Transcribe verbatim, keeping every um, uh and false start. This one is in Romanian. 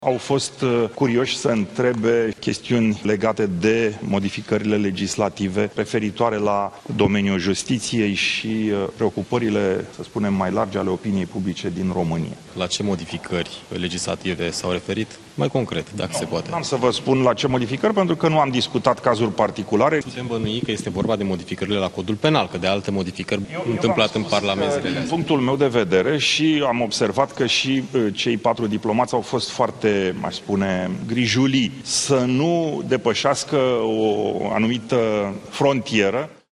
Au fost curioși să întrebe chestiuni legate de modificările legislative referitoare la domeniul justiției și preocupările, să spunem, mai largi ale opiniei publice din România. La ce modificări legislative s-au referit? Mai concret, dacă nu, se poate. Nu am să vă spun la ce modificări, pentru că nu am discutat cazuri particulare. Putem bănui că este vorba de modificările la codul penal, că de alte modificări eu, întâmplat eu în Parlament zilele Din punctul meu de vedere, și am observat că și cei patru diplomați au fost foarte, aș spune, grijulii să nu depășească o anumită frontieră